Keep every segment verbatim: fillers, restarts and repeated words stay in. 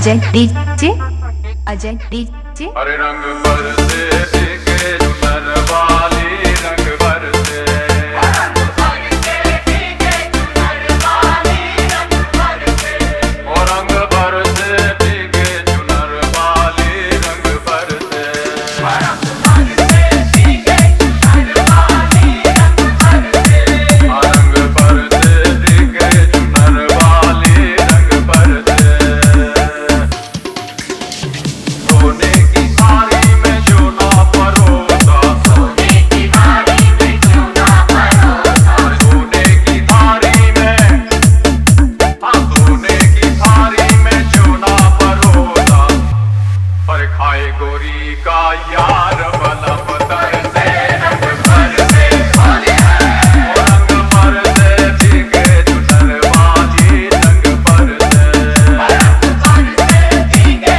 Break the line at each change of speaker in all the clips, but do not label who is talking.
Ajay DJ Ajay DJ.
अरे रंग बरसे भीगे चुनर वाली, रंग बरसे और रंग बरसे भीगे चुनर वाली, रंग बरसे रंग बरसे भीगे चुनर वाली, रंग बरसे सोने की थाली में चूना परोसा, सोने की थाली में चूना परोसा, सोने की थाली में हाँ सोने की थाली में चूना परोसा, पर खाए गोरी का यार बलम तरसे रंग बरसे रंग बरसे भीगे चुनर वाली, रंग बरसे रंग बरसे भीगे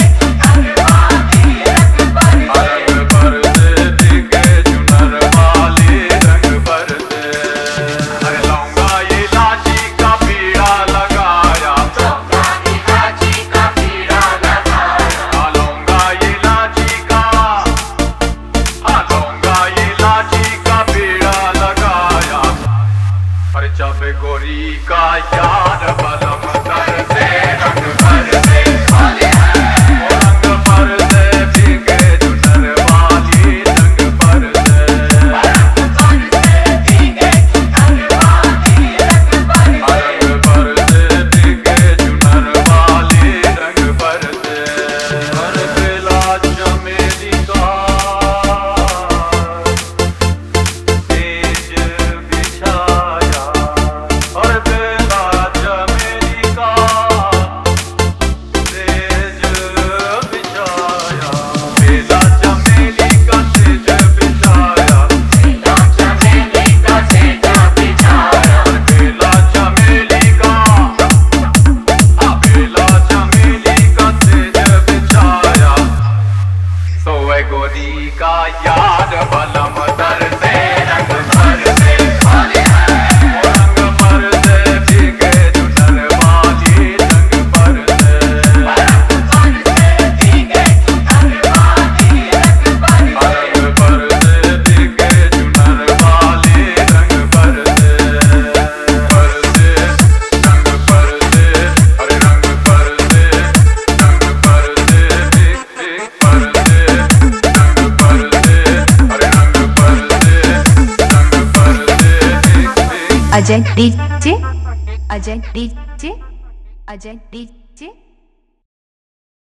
चुनर वाली, रंग बरसे। अरे लौंगा इलायची का पीड़ा लगाया, लौंगा इलायची का पीड़ा लगाया, लौंगा इलायची का हाँ लौंगा इलायची का पीड़ा लगाया, अरे जब गोरी का यार बलम तरसे रंग बरसे रंग बरसे भीगे चुनर वाली, रंग बरसे रंग बरसे भीगे चुनर वाली, रंग बरसे। हर बेला चमेली का तेज बिछाया, हर बेला चमेली का तेज बिछाया, बेला चमेली का तेज बिछाया, बेला चमेली का तेज बिछाया, बेला चमेली का हाँ बेला चमेली का तेज बिछाया, सोए गोरी का याद बलम तरसे रंग बरसे रंग बरसे भीगे चुनर वाली, रंग बरसे रंग बरसे भीगे चुनर वाली, रंग बरसे भीगे चुनर वाली, रंग बरसे बरसे रंग बरसे अरे रंग बरसे रंग बरसे भीग भीग बरसे रंग बरसे अरे रंग बरसे रंग बरसे भीग भीग।
Ajay DJ Ajay DJ Ajay DJ.